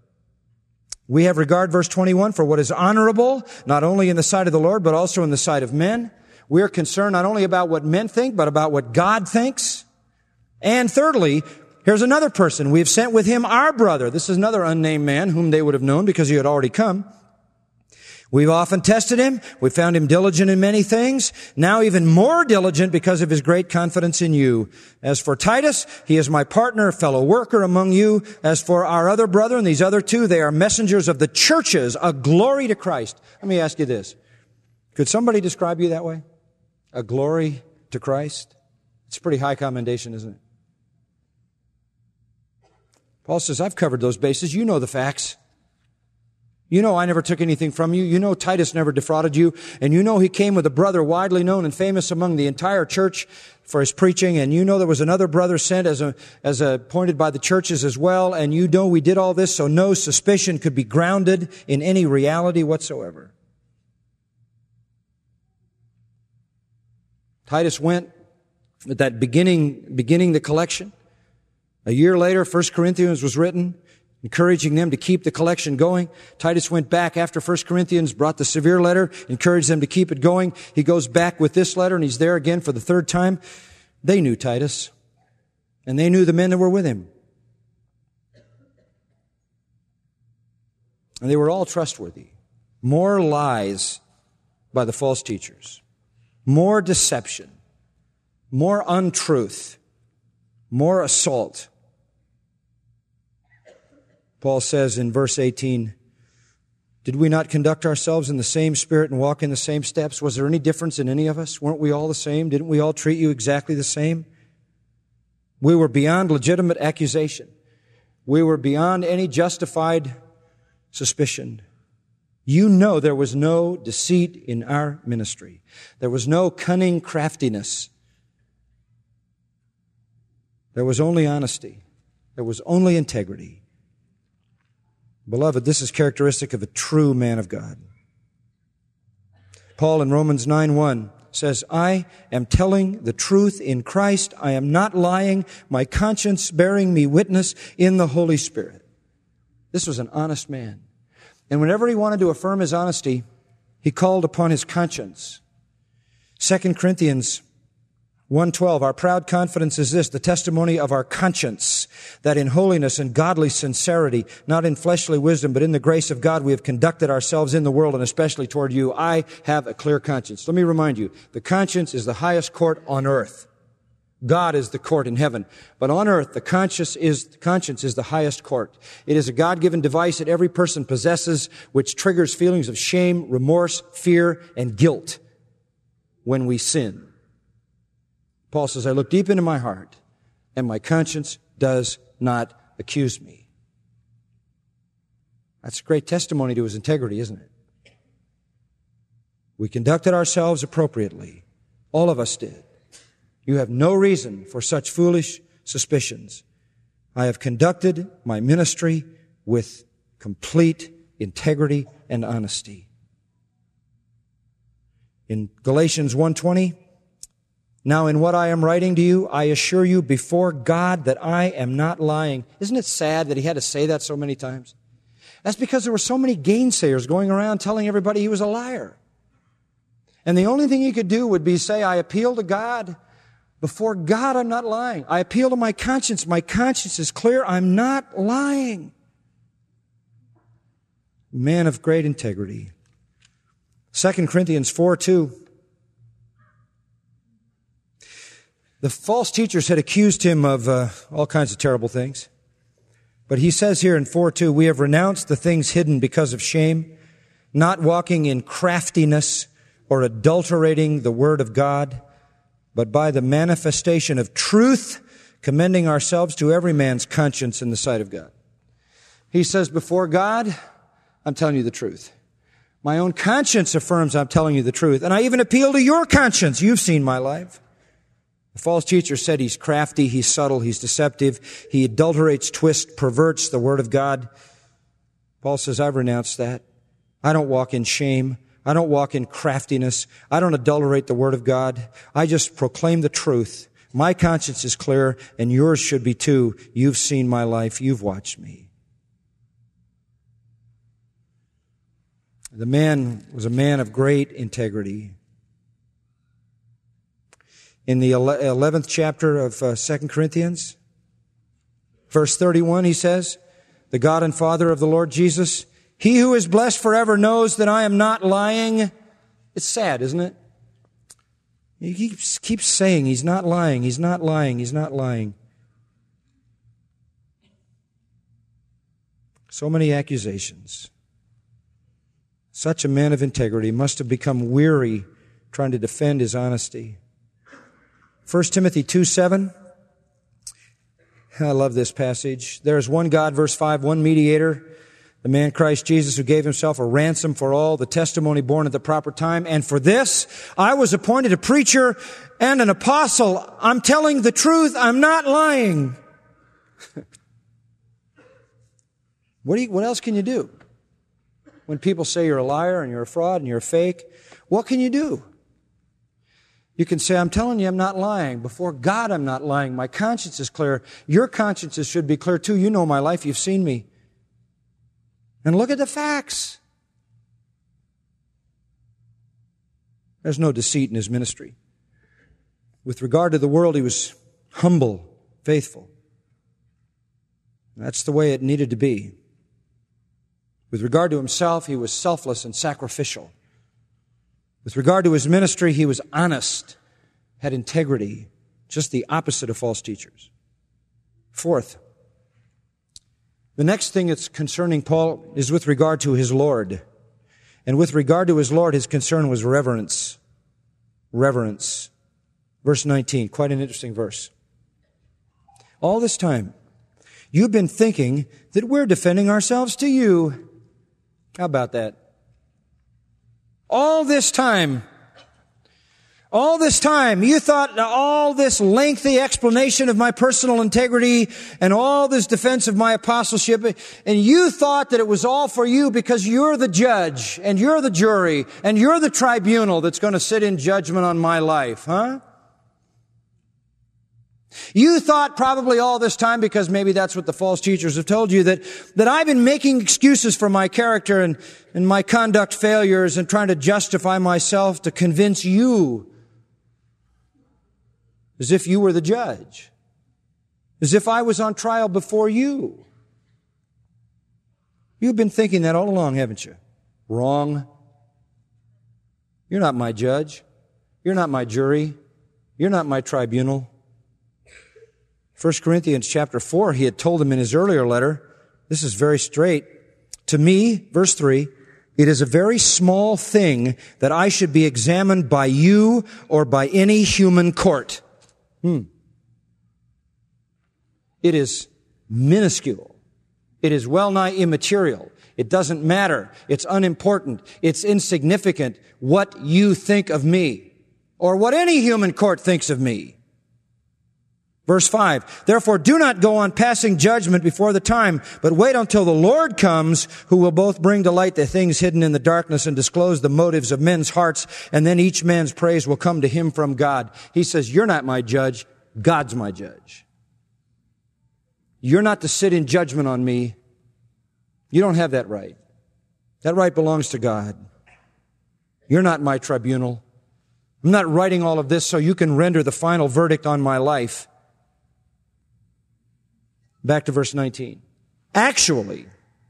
We have regard, verse 21, for what is honorable, not only in the sight of the Lord, but also in the sight of men. We are concerned not only about what men think, but about what God thinks. And thirdly, here's another person. We have sent with him our brother. This is another unnamed man whom they would have known because he had already come. We've often tested him. We found him diligent in many things. Now even more diligent because of his great confidence in you. As for Titus, he is my partner, fellow worker among you. As for our other brother and these other 2, they are messengers of the churches, a glory to Christ. Let me ask you this. Could somebody describe you that way? A glory to Christ? It's a pretty high commendation, isn't it? Paul says, I've covered those bases. You know the facts. You know I never took anything from you. You know Titus never defrauded you. And you know he came with a brother widely known and famous among the entire church for his preaching. And you know there was another brother sent as appointed by the churches as well. And you know we did all this so no suspicion could be grounded in any reality whatsoever. Titus went at that beginning the collection. A year later, 1 Corinthians was written, encouraging them to keep the collection going. Titus went back after 1 Corinthians, brought the severe letter, encouraged them to keep it going. He goes back with this letter, and he's there again for the third time. They knew Titus, and they knew the men that were with him. And they were all trustworthy. More lies by the false teachers, more deception, more untruth, more assault. Paul says in verse 18, did we not conduct ourselves in the same spirit and walk in the same steps? Was there any difference in any of us? Weren't we all the same? Didn't we all treat you exactly the same? We were beyond legitimate accusation. We were beyond any justified suspicion. You know there was no deceit in our ministry. There was no cunning craftiness. There was only honesty. There was only integrity. Beloved, this is characteristic of a true man of God. Paul in Romans 9:1 says, I am telling the truth in Christ. I am not lying. My conscience bearing me witness in the Holy Spirit. This was an honest man. And whenever he wanted to affirm his honesty, he called upon his conscience. 2 Corinthians 1:12, our proud confidence is this, the testimony of our conscience, that in holiness and godly sincerity, not in fleshly wisdom, but in the grace of God, we have conducted ourselves in the world, and especially toward you. I have a clear conscience. Let me remind you, the conscience is the highest court on earth. God is the court in heaven. But on earth, the conscience is the highest court. It is a God-given device that every person possesses, which triggers feelings of shame, remorse, fear, and guilt when we sin. Paul says, I look deep into my heart, and my conscience does not accuse me. That's a great testimony to his integrity, isn't it? We conducted ourselves appropriately. All of us did. You have no reason for such foolish suspicions. I have conducted my ministry with complete integrity and honesty. In Galatians 1:20, now in what I am writing to you, I assure you before God that I am not lying. Isn't it sad that he had to say that so many times? That's because there were so many gainsayers going around telling everybody he was a liar. And the only thing he could do would be say, I appeal to God. Before God, I'm not lying. I appeal to my conscience. My conscience is clear. I'm not lying. Man of great integrity. 2 Corinthians 4:2. The false teachers had accused him of all kinds of terrible things. But he says here in 4:2, we have renounced the things hidden because of shame, not walking in craftiness or adulterating the word of God, but by the manifestation of truth, commending ourselves to every man's conscience in the sight of God. He says, before God, I'm telling you the truth. My own conscience affirms I'm telling you the truth. And I even appeal to your conscience. You've seen my life. The false teacher said he's crafty, he's subtle, he's deceptive. He adulterates, twists, perverts the word of God. Paul says, I've renounced that. I don't walk in shame. I don't walk in craftiness. I don't adulterate the word of God. I just proclaim the truth. My conscience is clear, and yours should be too. You've seen my life. You've watched me. The man was a man of great integrity. In the 11th chapter of 2 Corinthians, verse 31, he says, the God and Father of the Lord Jesus, he who is blessed forever knows that I am not lying. It's sad, isn't it? He keeps saying he's not lying, he's not lying, he's not lying. So many accusations. Such a man of integrity must have become weary trying to defend his honesty. 1 Timothy 2:7. I love this passage. There is one God, verse 5, one mediator, the man Christ Jesus, who gave himself a ransom for all, the testimony born at the proper time. And for this, I was appointed a preacher and an apostle. I'm telling the truth. I'm not lying. What else can you do? When people say you're a liar and you're a fraud and you're a fake, what can you do? You can say, I'm telling you, I'm not lying. Before God, I'm not lying. My conscience is clear. Your consciences should be clear too. You know my life. You've seen me. And look at the facts. There's no deceit in his ministry. With regard to the world, he was humble, faithful. That's the way it needed to be. With regard to himself, he was selfless and sacrificial. With regard to his ministry, he was honest, had integrity, just the opposite of false teachers. Fourth, the next thing that's concerning Paul is with regard to his Lord. And with regard to his Lord, his concern was reverence. Reverence. Verse 19, quite an interesting verse. All this time, you've been thinking that we're defending ourselves to you. How about that? All this time, you thought all this lengthy explanation of my personal integrity and all this defense of my apostleship, and you thought that it was all for you because you're the judge and you're the jury and you're the tribunal that's going to sit in judgment on my life, huh? You thought probably all this time, because maybe that's what the false teachers have told you, that I've been making excuses for my character and my conduct failures and trying to justify myself to convince you, as if you were the judge, as if I was on trial before you. You've been thinking that all along, haven't you? Wrong. You're not my judge. You're not my jury. You're not my tribunal. 1 Corinthians chapter 4, he had told them in his earlier letter, this is very straight. To me, verse 3, it is a very small thing that I should be examined by you or by any human court. It is minuscule. It is well nigh immaterial. It doesn't matter. It's unimportant. It's insignificant what you think of me or what any human court thinks of me. Verse 5, therefore do not go on passing judgment before the time, but wait until the Lord comes, who will both bring to light the things hidden in the darkness and disclose the motives of men's hearts, and then each man's praise will come to him from God. He says, you're not my judge, God's my judge. You're not to sit in judgment on me. You don't have that right. That right belongs to God. You're not my tribunal. I'm not writing all of this so you can render the final verdict on my life. Back to verse 19. Actually,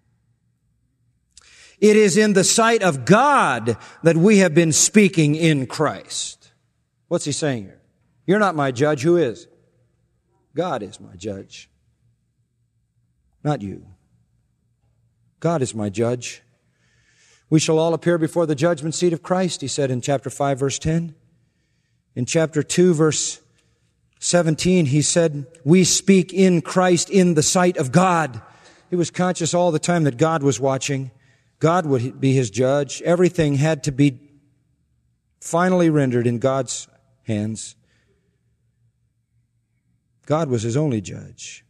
it is in the sight of God that we have been speaking in Christ. What's he saying here? You're not my judge. Who is? God is my judge. Not you. God is my judge. We shall all appear before the judgment seat of Christ, he said in chapter 5, verse 10. In chapter 2, verse 17, he said, we speak in Christ in the sight of God. He was conscious all the time that God was watching. God would be his judge. Everything had to be finally rendered in God's hands. God was his only judge.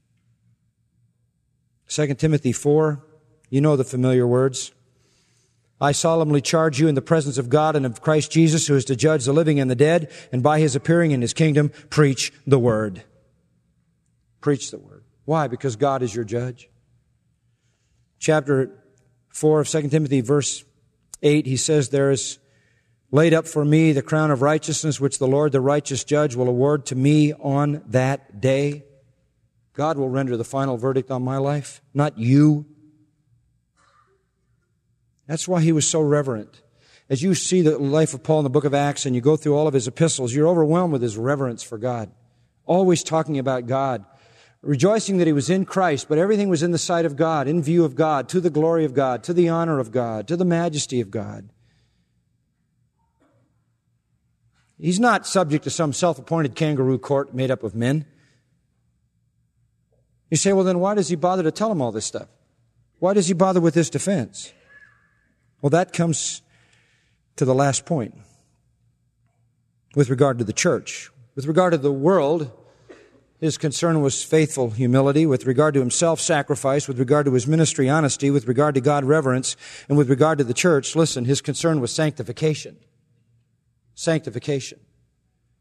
2 Timothy 4, you know the familiar words. I solemnly charge you in the presence of God and of Christ Jesus, who is to judge the living and the dead, and by his appearing in his kingdom, preach the word. Preach the word. Why? Because God is your judge. Chapter 4 of 2 Timothy, verse 8, he says, there is laid up for me the crown of righteousness, which the Lord, the righteous judge, will award to me on that day. God will render the final verdict on my life, not you. That's why he was so reverent. As you see the life of Paul in the book of Acts and you go through all of his epistles, you're overwhelmed with his reverence for God. Always talking about God. Rejoicing that he was in Christ, but everything was in the sight of God, in view of God, to the glory of God, to the honor of God, to the majesty of God. He's not subject to some self-appointed kangaroo court made up of men. You say, well, then why does he bother to tell him all this stuff? Why does he bother with this defense? Well, that comes to the last point with regard to the church. With regard to the world, his concern was faithful humility. With regard to himself, sacrifice. With regard to his ministry, honesty. With regard to God, reverence. And with regard to the church, listen, his concern was sanctification. Sanctification.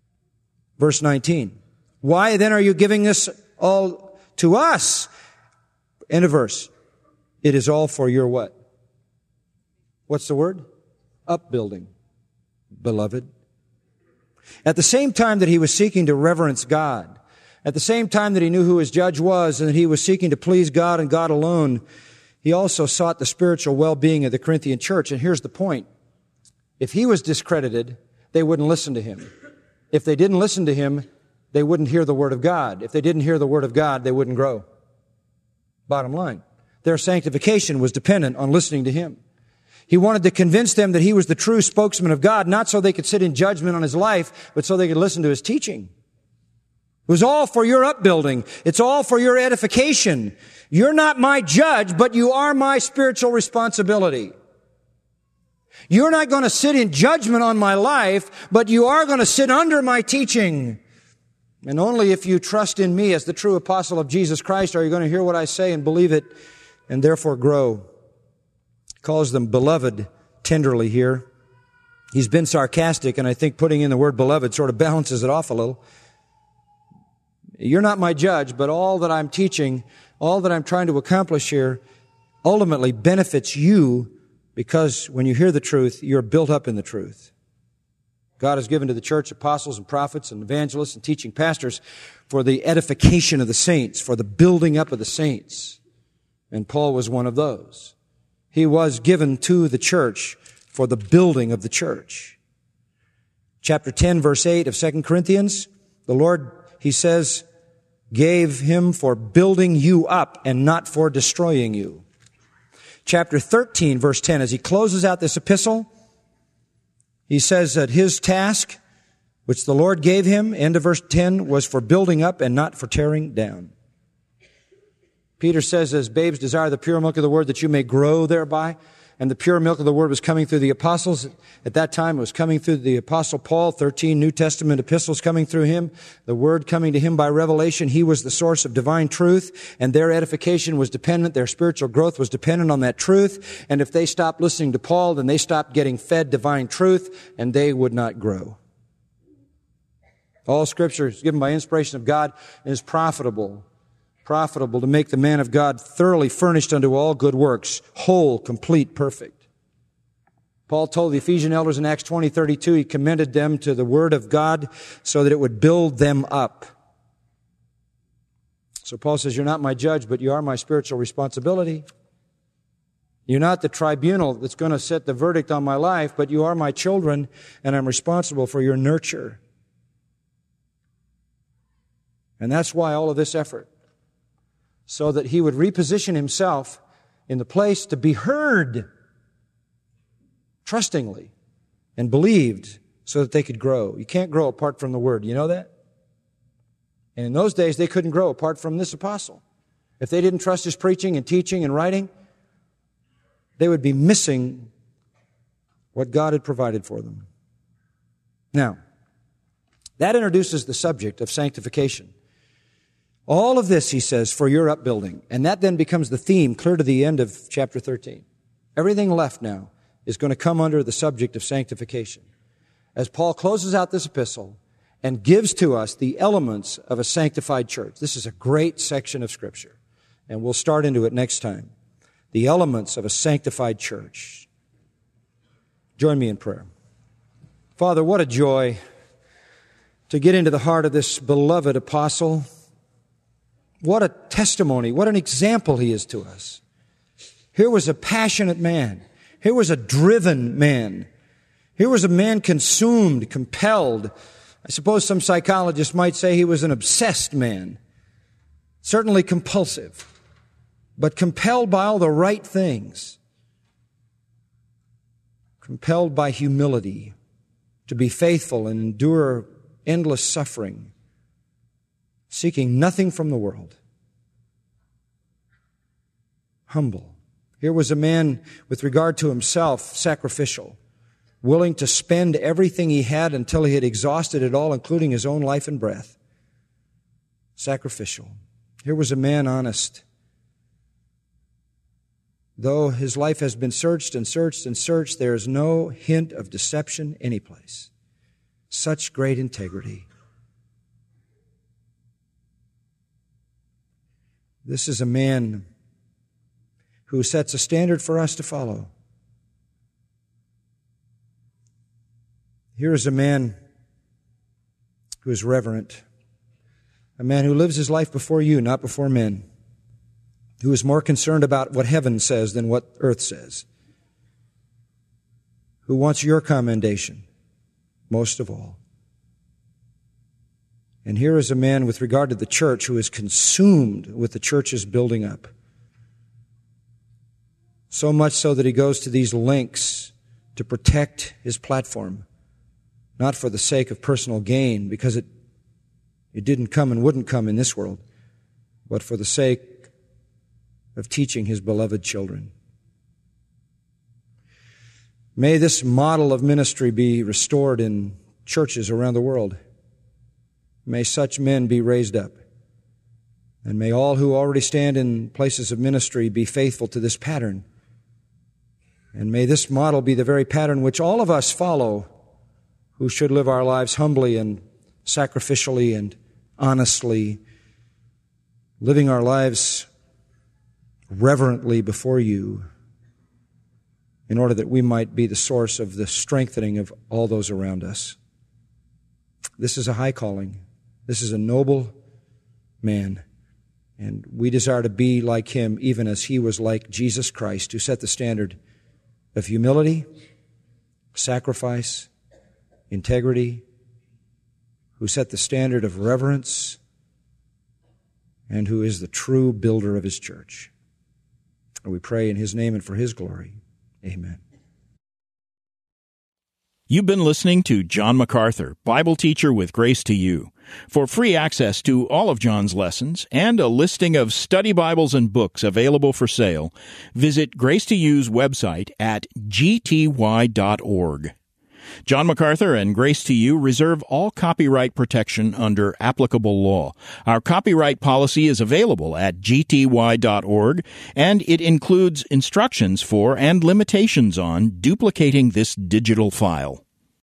Verse 19. Why then are you giving this all to us? End of verse. It is all for your what? What's the word? Upbuilding, beloved. At the same time that he was seeking to reverence God, at the same time that he knew who his judge was and that he was seeking to please God and God alone, he also sought the spiritual well-being of the Corinthian church. And here's the point. If he was discredited, they wouldn't listen to him. If they didn't listen to him, they wouldn't hear the Word of God. If they didn't hear the Word of God, they wouldn't grow. Bottom line. Their sanctification was dependent on listening to him. He wanted to convince them that he was the true spokesman of God, not so they could sit in judgment on his life, but so they could listen to his teaching. It was all for your upbuilding. It's all for your edification. You're not my judge, but you are my spiritual responsibility. You're not going to sit in judgment on my life, but you are going to sit under my teaching. And only if you trust in me as the true apostle of Jesus Christ are you going to hear what I say and believe it and therefore grow. He calls them beloved tenderly here. He's been sarcastic, and I think putting in the word beloved sort of balances it off a little. You're not my judge, but all that I'm teaching, all that I'm trying to accomplish here ultimately benefits you because when you hear the truth, you're built up in the truth. God has given to the church apostles and prophets and evangelists and teaching pastors for the edification of the saints, for the building up of the saints. And Paul was one of those. He was given to the church for the building of the church. Chapter 10, verse 8 of 2 Corinthians, the Lord, he says, gave him for building you up and not for destroying you. Chapter 13, verse 10, as he closes out this epistle, he says that his task, which the Lord gave him, end of verse 10, was for building up and not for tearing down. Peter says, as babes desire the pure milk of the word, that you may grow thereby. And the pure milk of the word was coming through the apostles. At that time, it was coming through the apostle Paul, 13 New Testament epistles coming through him, the word coming to him by revelation. He was the source of divine truth, and their edification was dependent, their spiritual growth was dependent on that truth. And if they stopped listening to Paul, then they stopped getting fed divine truth, and they would not grow. All Scripture is given by inspiration of God and is profitable to make the man of God thoroughly furnished unto all good works, whole, complete, perfect. Paul told the Ephesian elders in Acts 20:32, he commended them to the Word of God so that it would build them up. So Paul says, you're not my judge, but you are my spiritual responsibility. You're not the tribunal that's going to set the verdict on my life, but you are my children, and I'm responsible for your nurture. And that's why all of this effort. So that he would reposition himself in the place to be heard trustingly and believed so that they could grow. You can't grow apart from the Word. You know that? And in those days, they couldn't grow apart from this apostle. If they didn't trust his preaching and teaching and writing, they would be missing what God had provided for them. Now, that introduces the subject of sanctification. All of this, he says, for your upbuilding. And that then becomes the theme clear to the end of chapter 13. Everything left now is going to come under the subject of sanctification. As Paul closes out this epistle and gives to us the elements of a sanctified church. This is a great section of Scripture, and we'll start into it next time. The elements of a sanctified church. Join me in prayer. Father, what a joy to get into the heart of this beloved apostle. What a testimony, what an example he is to us. Here was a passionate man. Here was a driven man. Here was a man consumed, compelled. I suppose some psychologists might say he was an obsessed man. Certainly compulsive, but compelled by all the right things. Compelled by humility to be faithful and endure endless suffering, seeking nothing from the world. Humble. Here was a man, with regard to himself, sacrificial, willing to spend everything he had until he had exhausted it all, including his own life and breath. Sacrificial. Here was a man honest. Though his life has been searched and searched and searched, there is no hint of deception anyplace. Such great integrity. This is a man who sets a standard for us to follow. Here is a man who is reverent, a man who lives his life before you, not before men, who is more concerned about what heaven says than what earth says, who wants your commendation most of all. And here is a man with regard to the church who is consumed with the church's building up. So much so that he goes to these lengths to protect his platform, not for the sake of personal gain, because it didn't come and wouldn't come in this world, but for the sake of teaching his beloved children. May this model of ministry be restored in churches around the world. May such men be raised up. And may all who already stand in places of ministry be faithful to this pattern. And may this model be the very pattern which all of us follow, who should live our lives humbly and sacrificially and honestly, living our lives reverently before you, in order that we might be the source of the strengthening of all those around us. This is a high calling. This is a noble man. And we desire to be like him, even as he was like Jesus Christ, who set the standard of humility, sacrifice, integrity, who set the standard of reverence, and who is the true builder of his church. And we pray in his name and for his glory. Amen. You've been listening to John MacArthur, Bible teacher with Grace to You. For free access to all of John's lessons and a listing of study Bibles and books available for sale, visit Grace to You's website at gty.org. John MacArthur and Grace to You reserve all copyright protection under applicable law. Our copyright policy is available at gty.org, and it includes instructions for and limitations on duplicating this digital file.